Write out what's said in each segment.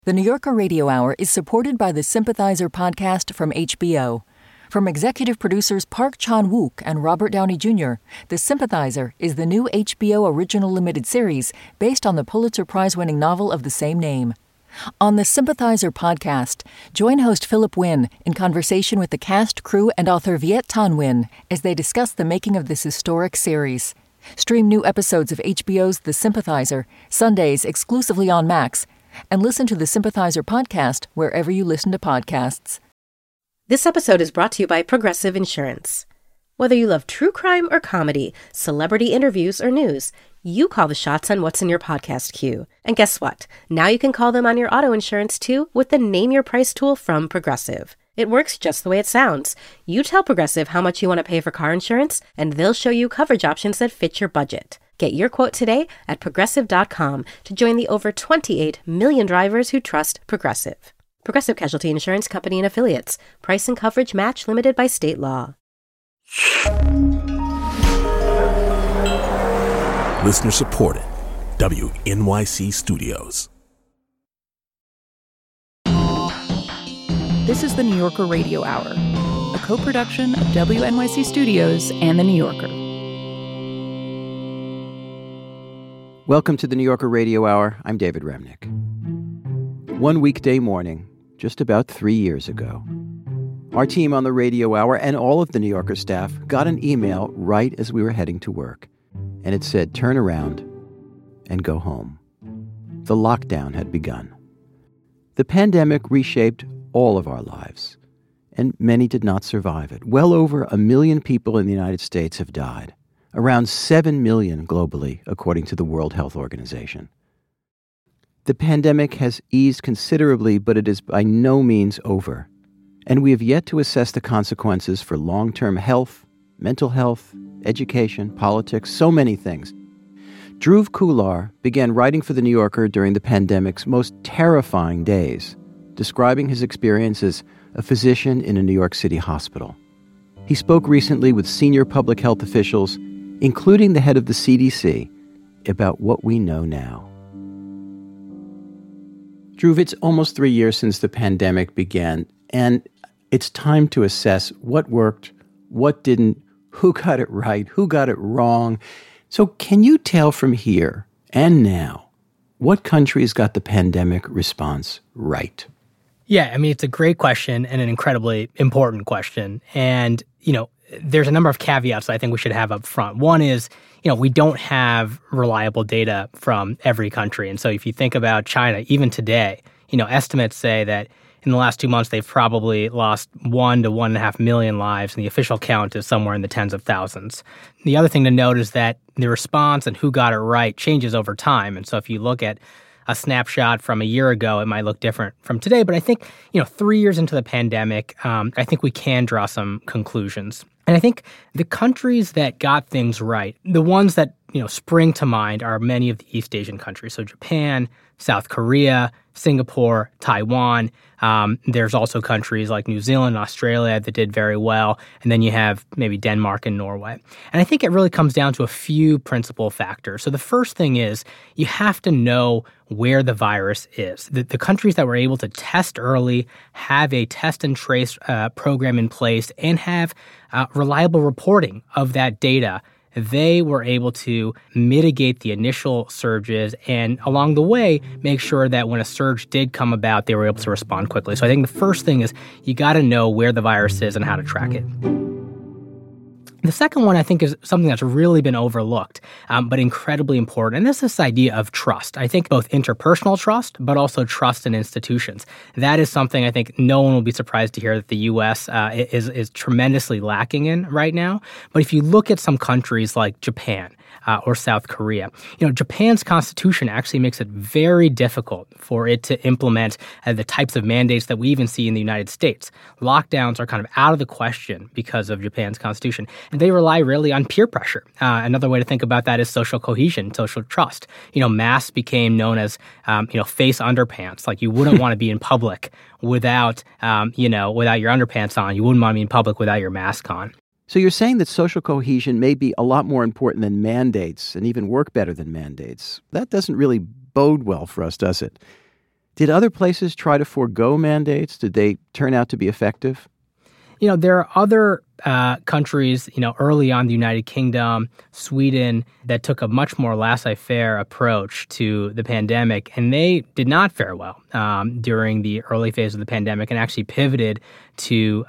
The New Yorker Radio Hour is supported by the Sympathizer podcast from HBO. From executive producers Park Chan-wook and Robert Downey Jr., The Sympathizer is the new HBO original limited series based on the Pulitzer Prize-winning novel of the same name. On the Sympathizer podcast, join host Philip Wynn in conversation with the cast, crew, and author Viet Thanh Nguyen as they discuss the making of this historic series. Stream new episodes of HBO's The Sympathizer, Sundays exclusively on Max, and listen to the Sympathizer podcast wherever you listen to podcasts. This episode is brought to you by Progressive Insurance. Whether you love true crime or comedy, celebrity interviews or news, you call the shots on what's in your podcast queue. And guess what? Now you can call them on your auto insurance too with the Name Your Price tool from Progressive. It works just the way it sounds. You tell Progressive how much you want to pay for car insurance, and they'll show you coverage options that fit your budget. Get your quote today at Progressive.com to join the over 28 million drivers who trust Progressive. Progressive Casualty Insurance Company and Affiliates. Price and coverage match limited by state law. Listener supported. WNYC Studios. This is the New Yorker Radio Hour, a co-production of WNYC Studios and the New Yorker. Welcome to the New Yorker Radio Hour. I'm David Remnick. One weekday morning, just about 3 years ago, our team on the Radio Hour and all of the New Yorker staff got an email right as we were heading to work. And it said, turn around and go home. The lockdown had begun. The pandemic reshaped all of our lives, and many did not survive it. Well over 1 million people in the United States have died. Around 7 million globally, according to the World Health Organization. The pandemic has eased considerably, but it is by no means over. And we have yet to assess the consequences for long-term health, mental health, education, politics, so many things. Dhruv Kular began writing for The New Yorker during the pandemic's most terrifying days, describing his experience as a physician in a New York City hospital. He spoke recently with senior public health officials, including the head of the CDC, about what we know now. Dhruv, it's almost 3 years since the pandemic began, and it's time to assess what worked, what didn't, who got it right, who got it wrong. So can you tell from here and now what countries got the pandemic response right? Yeah, I mean, it's a great question and an incredibly important question. And, there's a number of caveats that I think we should have up front. One is, we don't have reliable data from every country. And so if you think about China, even today, estimates say that in the last 2 months, they've probably lost 1 to 1.5 million lives, and the official count is somewhere in the tens of thousands. The other thing to note is that the response and who got it right changes over time. And so if you look at a snapshot from a year ago, it might look different from today. But I think, 3 years into the pandemic, I think we can draw some conclusions. And I think the countries that got things right, the ones that, spring to mind are many of the East Asian countries. So Japan, South Korea, Singapore, Taiwan. There's also countries like New Zealand and Australia that did very well. And then you have maybe Denmark and Norway. And I think it really comes down to a few principal factors. So the first thing is you have to know where the virus is. The countries that were able to test early, have a test and trace program in place, and have reliable reporting of that data, they were able to mitigate the initial surges and along the way make sure that when a surge did come about, they were able to respond quickly. So I think the first thing is you got to know where the virus is and how to track it. The second one, I think, is something that's really been overlooked, but incredibly important. And this is this idea of trust. I think both interpersonal trust, but also trust in institutions. That is something I think no one will be surprised to hear that the U.S. is tremendously lacking in right now. But if you look at some countries like Japan, or South Korea. Japan's constitution actually makes it very difficult for it to implement the types of mandates that we even see in the United States. Lockdowns are kind of out of the question because of Japan's constitution, and they rely really on peer pressure. Another way to think about that is social cohesion, social trust. Masks became known as, face underpants. Like you wouldn't want to be in public without your underpants on. You wouldn't want to be in public without your mask on. So you're saying that social cohesion may be a lot more important than mandates and even work better than mandates. That doesn't really bode well for us, does it? Did other places try to forego mandates? Did they turn out to be effective? There are other countries, early on, the United Kingdom, Sweden, that took a much more laissez-faire approach to the pandemic, and they did not fare well during the early phase of the pandemic, and actually pivoted to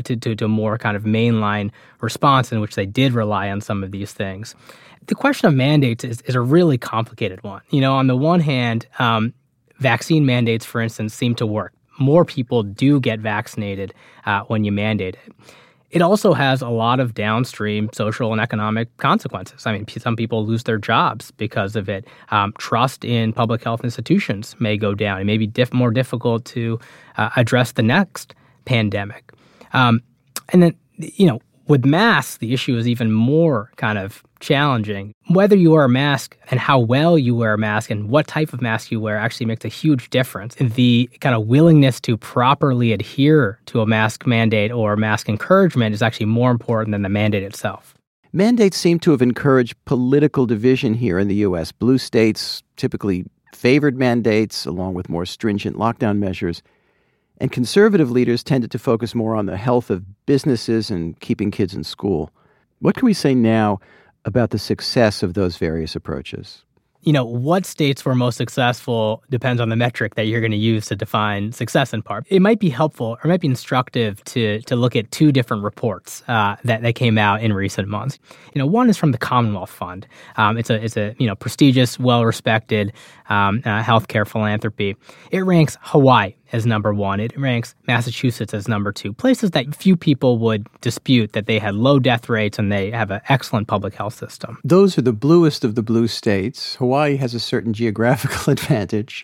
a more kind of mainline response in which they did rely on some of these things. The question of mandates is a really complicated one. On the one hand, vaccine mandates, for instance, seem to work. More people do get vaccinated when you mandate it. It also has a lot of downstream social and economic consequences. I mean, some people lose their jobs because of it. Trust in public health institutions may go down. It may be more difficult to address the next pandemic. And then, with masks, the issue is even more kind of challenging. Whether you wear a mask and how well you wear a mask and what type of mask you wear actually makes a huge difference. The kind of willingness to properly adhere to a mask mandate or mask encouragement is actually more important than the mandate itself. Mandates seem to have encouraged political division here in the U.S. Blue states typically favored mandates along with more stringent lockdown measures. And conservative leaders tended to focus more on the health of businesses and keeping kids in school. What can we say now about the success of those various approaches? What states were most successful depends on the metric that you're going to use to define success in part. It might be helpful or might be instructive to look at two different reports that came out in recent months. One is from the Commonwealth Fund. It's a prestigious, well-respected healthcare philanthropy. It ranks Hawaii as number one. It ranks Massachusetts as number two, places that few people would dispute that they had low death rates and they have an excellent public health system. Those are the bluest of the blue states. Hawaii has a certain geographical advantage.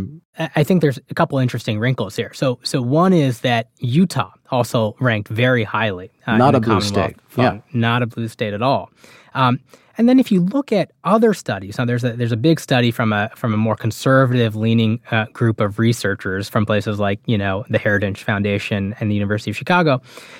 I think there's a couple interesting wrinkles here. So one is that Utah also ranked very highly. Not a blue state. Fund. Yeah. Not a blue state at all. And then if you look at other studies, now there's a big study from a more conservative-leaning group of researchers from places like, the Heritage Foundation and the University of Chicago.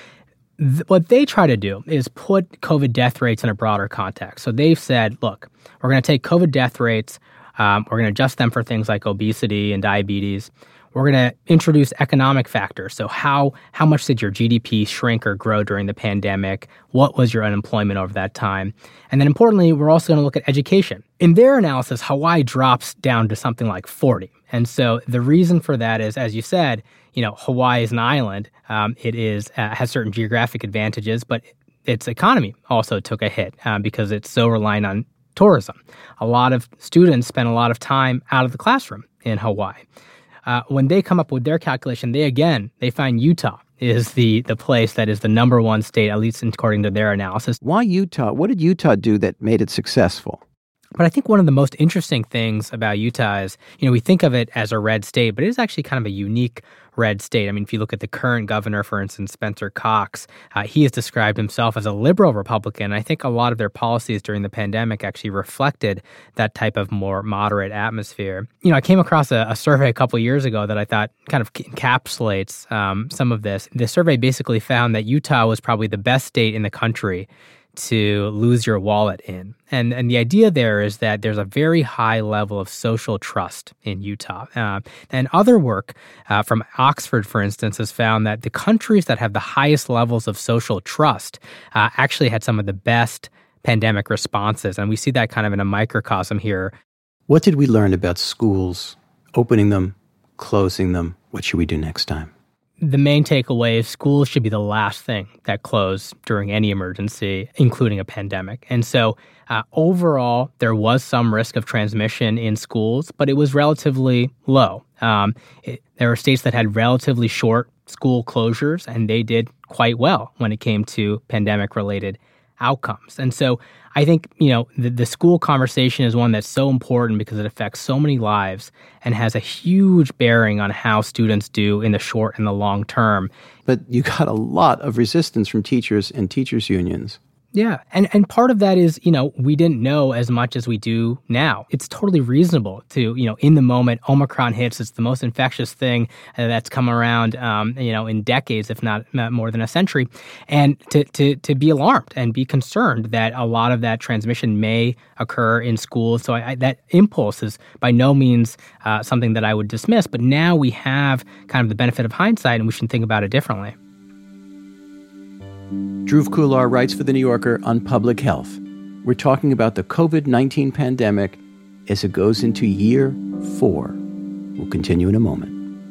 What they try to do is put COVID death rates in a broader context. So they've said, look, we're going to take COVID death rates, we're going to adjust them for things like obesity and diabetes. We're going to introduce economic factors. So how much did your GDP shrink or grow during the pandemic? What was your unemployment over that time? And then importantly, we're also going to look at education. In their analysis, Hawaii drops down to something like 40. And so the reason for that is, as you said, Hawaii is an island. It has certain geographic advantages, but its economy also took a hit because it's so reliant on tourism. A lot of students spend a lot of time out of the classroom in Hawaii. When they come up with their calculation, they find Utah is the place that is the number one state, at least according to their analysis. Why Utah? What did Utah do that made it successful? But I think one of the most interesting things about Utah is, we think of it as a red state, but it is actually kind of a unique red state. I mean, if you look at the current governor, for instance, Spencer Cox, he has described himself as a liberal Republican. I think a lot of their policies during the pandemic actually reflected that type of more moderate atmosphere. I came across a survey a couple of years ago that I thought kind of encapsulates some of this. The survey basically found that Utah was probably the best state in the country to lose your wallet in. And the idea there is that there's a very high level of social trust in Utah. And other work from Oxford, for instance, has found that the countries that have the highest levels of social trust actually had some of the best pandemic responses. And we see that kind of in a microcosm here. What did we learn about schools, opening them, closing them? What should we do next time? The main takeaway is schools should be the last thing that close during any emergency, including a pandemic. And so overall, there was some risk of transmission in schools, but it was relatively low. There were states that had relatively short school closures, and they did quite well when it came to pandemic-related outcomes. And so I think, the school conversation is one that's so important because it affects so many lives and has a huge bearing on how students do in the short and the long term. But you got a lot of resistance from teachers and teachers' unions. Yeah. And part of that is, we didn't know as much as we do now. It's totally reasonable to, in the moment, Omicron hits. It's the most infectious thing that's come around, in decades, if not more than a century. And to be alarmed and be concerned that a lot of that transmission may occur in schools. So that impulse is by no means something that I would dismiss. But now we have kind of the benefit of hindsight, and we should think about it differently. Dhruv Khullar writes for The New Yorker on public health. We're talking about the COVID-19 pandemic as it goes into year 4. We'll continue in a moment.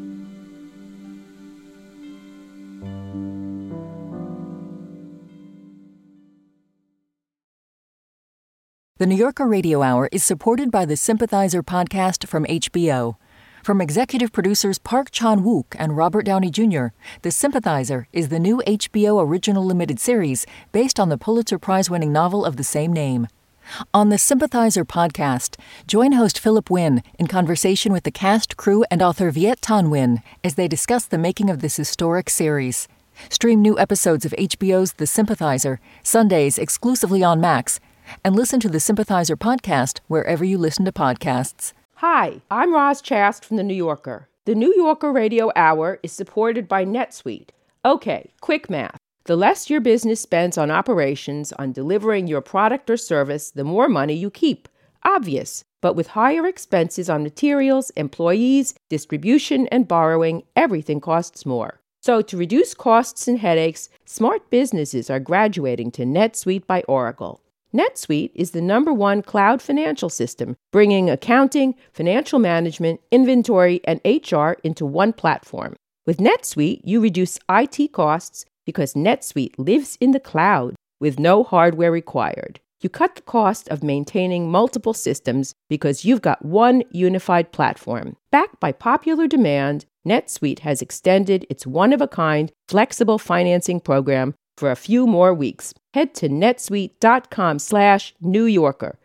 The New Yorker Radio Hour is supported by the Sympathizer podcast from HBO. From executive producers Park Chan-wook and Robert Downey Jr., The Sympathizer is the new HBO original limited series based on the Pulitzer Prize-winning novel of the same name. On the Sympathizer podcast, join host Philip Wynn in conversation with the cast, crew, and author Viet Thanh Nguyen as they discuss the making of this historic series. Stream new episodes of HBO's The Sympathizer, Sundays exclusively on Max, and listen to the Sympathizer podcast wherever you listen to podcasts. Hi, I'm Roz Chast from The New Yorker. The New Yorker Radio Hour is supported by NetSuite. Okay, quick math. The less your business spends on operations, on delivering your product or service, the more money you keep. Obvious. But with higher expenses on materials, employees, distribution, and borrowing, everything costs more. So to reduce costs and headaches, smart businesses are graduating to NetSuite by Oracle. NetSuite is the #1 cloud financial system, bringing accounting, financial management, inventory, and HR into one platform. With NetSuite, you reduce IT costs because NetSuite lives in the cloud with no hardware required. You cut the cost of maintaining multiple systems because you've got one unified platform. Backed by popular demand, NetSuite has extended its one-of-a-kind flexible financing program for a few more weeks. Head to netsuite.com/New Yorker.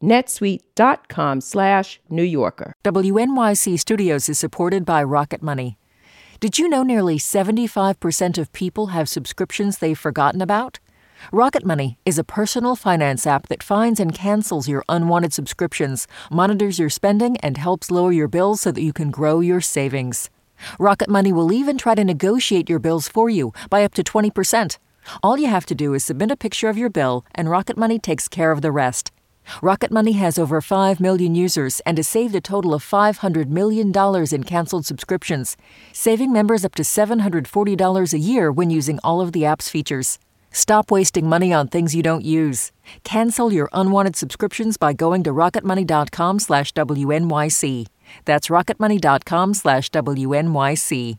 netsuite.com/New Yorker. WNYC Studios is supported by Rocket Money. Did you know nearly 75% of people have subscriptions they've forgotten about? Rocket Money is a personal finance app that finds and cancels your unwanted subscriptions, monitors your spending, and helps lower your bills so that you can grow your savings. Rocket Money will even try to negotiate your bills for you by up to 20%. All you have to do is submit a picture of your bill, and Rocket Money takes care of the rest. Rocket Money has over 5 million users and has saved a total of $500 million in canceled subscriptions, saving members up to $740 a year when using all of the app's features. Stop wasting money on things you don't use. Cancel your unwanted subscriptions by going to rocketmoney.com/WNYC. That's rocketmoney.com/WNYC.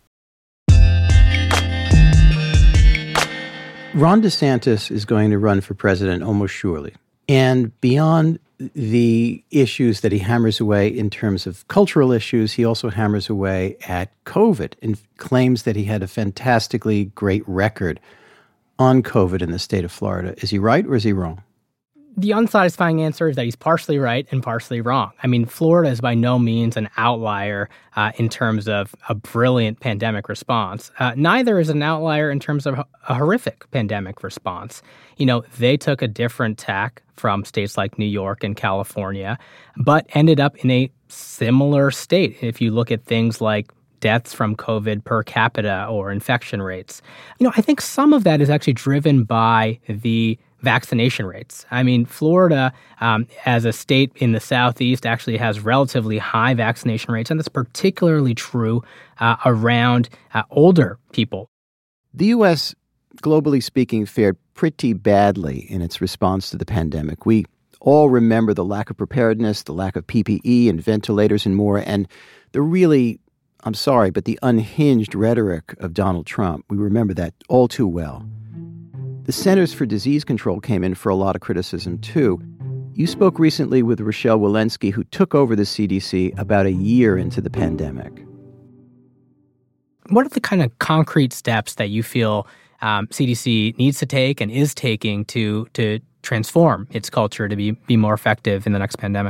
Ron DeSantis is going to run for president almost surely. And beyond the issues that he hammers away in terms of cultural issues, he also hammers away at COVID and claims that he had a fantastically great record on COVID in the state of Florida. Is he right or is he wrong? The unsatisfying answer is that he's partially right and partially wrong. I mean, Florida is by no means an outlier in terms of a brilliant pandemic response. Neither is an outlier in terms of a horrific pandemic response. They took a different tack from states like New York and California, but ended up in a similar state. If you look at things like deaths from COVID per capita or infection rates, I think some of that is actually driven by the vaccination rates. I mean, Florida, as a state in the Southeast, actually has relatively high vaccination rates, and that's particularly true around older people. The U.S., globally speaking, fared pretty badly in its response to the pandemic. We all remember the lack of preparedness, the lack of PPE and ventilators and more, and the really, I'm sorry, but the unhinged rhetoric of Donald Trump. We remember that all too well. The Centers for Disease Control came in for a lot of criticism, too. You spoke recently with Rochelle Walensky, who took over the CDC about a year into the pandemic. What are the kind of concrete steps that you feel CDC needs to take and is taking to transform its culture to be more effective in the next pandemic?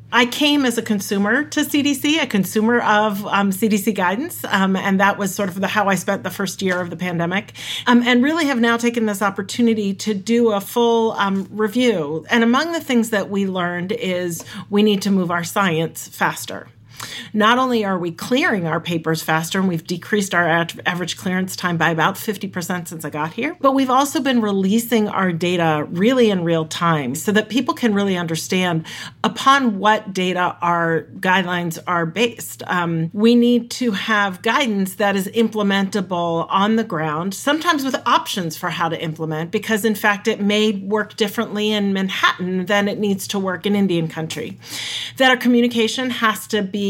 I came as a consumer to CDC, a consumer of CDC guidance, and that was sort of how I spent the first year of the pandemic, and really have now taken this opportunity to do a full review. And among the things that we learned is we need to move our science faster. Not only are we clearing our papers faster, and we've decreased our average clearance time by about 50% since I got here, but we've also been releasing our data really in real time so that people can really understand upon what data our guidelines are based. We need to have guidance that is implementable on the ground, sometimes with options for how to implement, because in fact it may work differently in Manhattan than it needs to work in Indian country. That our communication has to be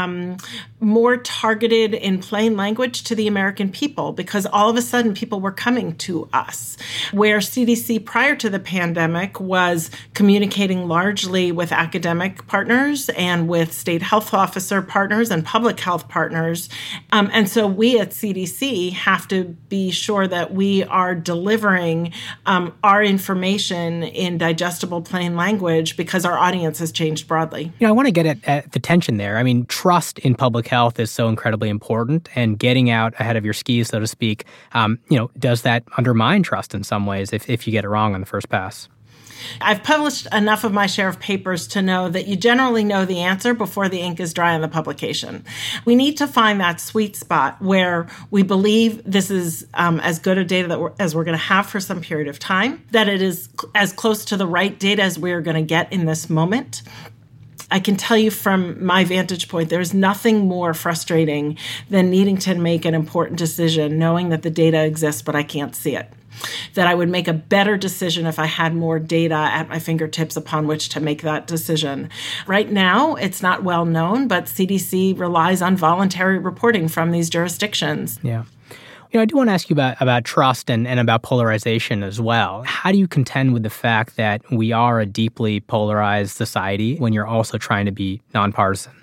more targeted in plain language to the American people, because all of a sudden people were coming to us. Where CDC prior to the pandemic was communicating largely with academic partners and with state health officer partners and public health partners. And so we at CDC have to be sure that we are delivering our information in digestible plain language because our audience has changed broadly. I want to get at the tension there. I mean, trust in public health is so incredibly important, and getting out ahead of your skis, so to speak, does that undermine trust in some ways if you get it wrong on the first pass? I've published enough of my share of papers to know that you generally know the answer before the ink is dry on the publication. We need to find that sweet spot where we believe this is as good a data as we're going to have for some period of time, that it is as close to the right data as we're going to get in this moment. I can tell you from my vantage point, there's nothing more frustrating than needing to make an important decision, knowing that the data exists, but I can't see it. That I would make a better decision if I had more data at my fingertips upon which to make that decision. Right now, it's not well known, but CDC relies on voluntary reporting from these jurisdictions. Yeah. I do want to ask you about trust and about polarization as well. How do you contend with the fact that we are a deeply polarized society when you're also trying to be nonpartisan?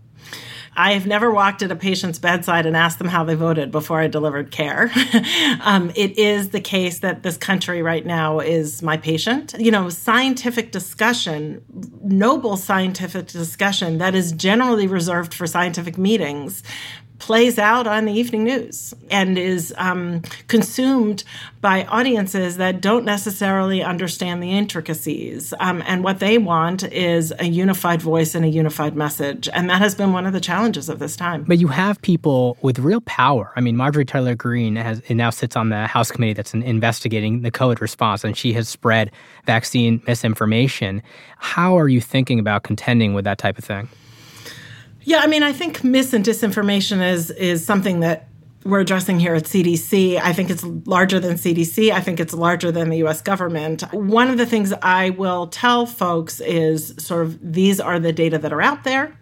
I have never walked at a patient's bedside and asked them how they voted before I delivered care. It is the case that this country right now is my patient. Scientific discussion, noble scientific discussion that is generally reserved for scientific meetings, plays out on the evening news and is consumed by audiences that don't necessarily understand the intricacies. And what they want is a unified voice and a unified message. And that has been one of the challenges of this time. But you have people with real power. I mean, Marjorie Taylor Greene now sits on the House committee that's investigating the COVID response, and she has spread vaccine misinformation. How are you thinking about contending with that type of thing? Yeah, I mean, I think mis and disinformation is something that we're addressing here at CDC. I think it's larger than CDC. I think it's larger than the U.S. government. One of the things I will tell folks is sort of these are the data that are out there.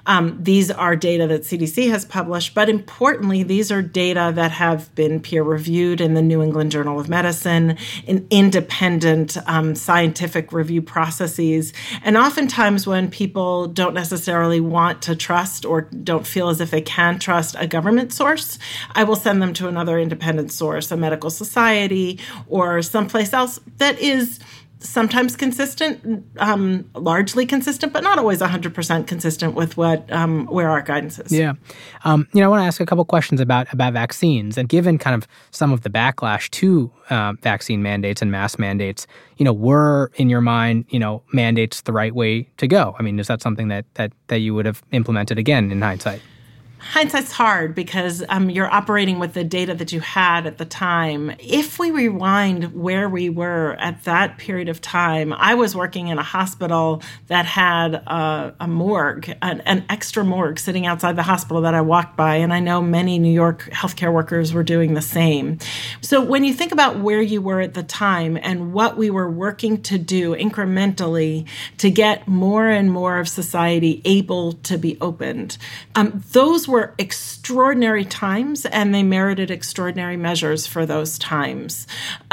These are data that CDC has published, but importantly, these are data that have been peer-reviewed in the New England Journal of Medicine, in independent scientific review processes. And oftentimes when people don't necessarily want to trust or don't feel as if they can trust a government source, I will send them to another independent source, a medical society or someplace else that is sometimes consistent, largely consistent, but not always 100% consistent with what where our guidance is. Yeah. I want to ask a couple questions about vaccines. And given kind of some of the backlash to vaccine mandates and mask mandates, were, in your mind, mandates the right way to go? I mean, is that something that you would have implemented again in hindsight? Hindsight's hard because you're operating with the data that you had at the time. If we rewind where we were at that period of time, I was working in a hospital that had a morgue, an extra morgue sitting outside the hospital that I walked by, and I know many New York healthcare workers were doing the same. So when you think about where you were at the time and what we were working to do incrementally to get more and more of society able to be opened, those were extraordinary times, and they merited extraordinary measures for those times.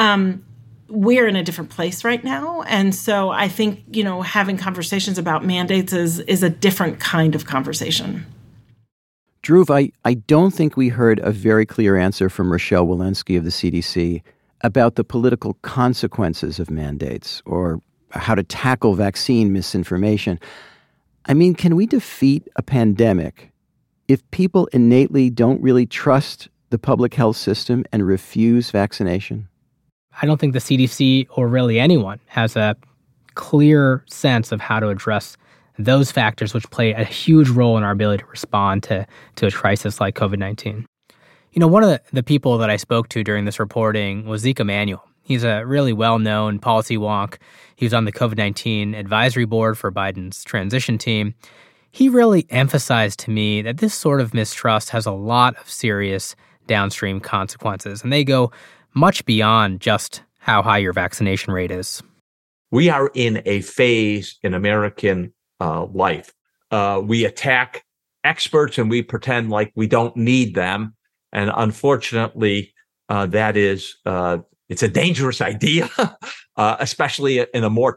We're in a different place right now, and so I think, having conversations about mandates is a different kind of conversation. Dhruv, I don't think we heard a very clear answer from Rochelle Walensky of the CDC about the political consequences of mandates or how to tackle vaccine misinformation. I mean, can we defeat a pandemic if people innately don't really trust the public health system and refuse vaccination? I don't think the CDC or really anyone has a clear sense of how to address those factors, which play a huge role in our ability to respond to a crisis like COVID-19. One of the people that I spoke to during this reporting was Zeke Emanuel. He's a really well-known policy wonk. He was on the COVID-19 advisory board for Biden's transition team. He really emphasized to me that this sort of mistrust has a lot of serious downstream consequences, and they go much beyond just how high your vaccination rate is. We are in a phase in American life. We attack experts and we pretend like we don't need them. And unfortunately, that is, it's a dangerous idea, especially in a more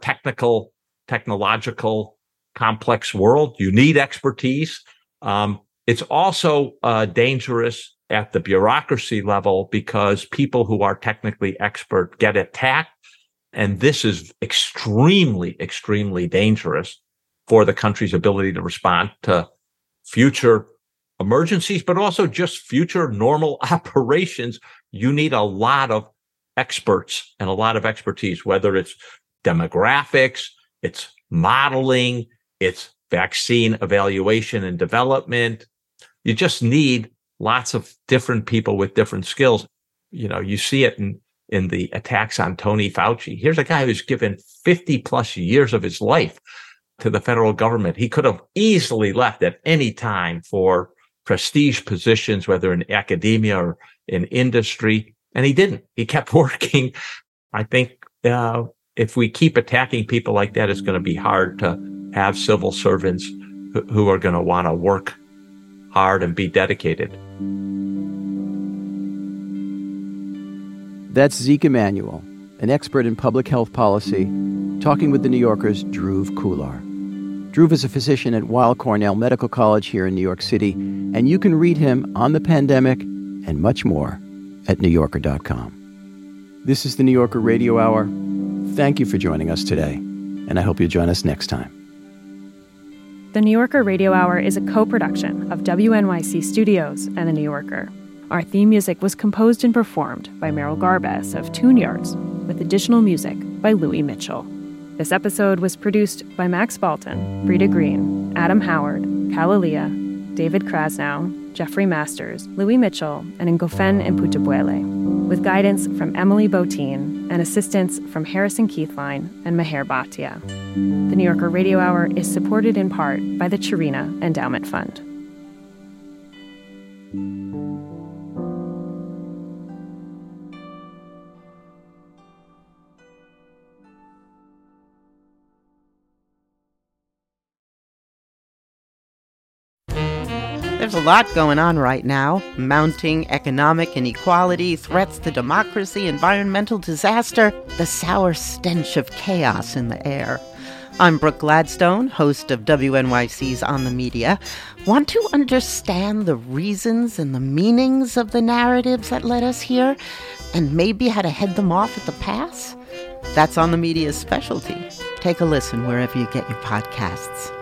technological, complex world. You need expertise. It's also dangerous at the bureaucracy level because people who are technically expert get attacked. And this is extremely, extremely dangerous for the country's ability to respond to future emergencies, but also just future normal operations. You need a lot of experts and a lot of expertise, whether it's demographics, it's modeling, it's vaccine evaluation and development. You just need lots of different people with different skills. You see it in the attacks on Tony Fauci. Here's a guy who's given 50 plus years of his life to the federal government. He could have easily left at any time for prestige positions, whether in academia or in industry, and he didn't. He kept working. I think if we keep attacking people like that, it's going to be hard to have civil servants who are going to want to work hard and be dedicated. That's Zeke Emanuel, an expert in public health policy, talking with the New Yorker's Dhruv Khullar. Dhruv is a physician at Weill Cornell Medical College here in New York City, and you can read him on the pandemic and much more at NewYorker.com. This is the New Yorker Radio Hour. Thank you for joining us today, and I hope you'll join us next time. The New Yorker Radio Hour is a co-production of WNYC Studios and The New Yorker. Our theme music was composed and performed by Meryl Garbes of Tune Yards, with additional music by Louis Mitchell. This episode was produced by Max Balton, Brita Green, Adam Howard, Kalalia, David Krasnow, Jeffrey Masters, Louis Mitchell, and Ngofen Mputabuele, with guidance from Emily Botine and assistance from Harrison Keithline and Meher Bhatia. The New Yorker Radio Hour is supported in part by the Chirina Endowment Fund. There's a lot going on right now. Mounting economic inequality, threats to democracy, environmental disaster, the sour stench of chaos in the air. I'm Brooke Gladstone, host of WNYC's On the Media. Want to understand the reasons and the meanings of the narratives that led us here, and maybe how to head them off at the pass? That's On the Media's specialty. Take a listen wherever you get your podcasts.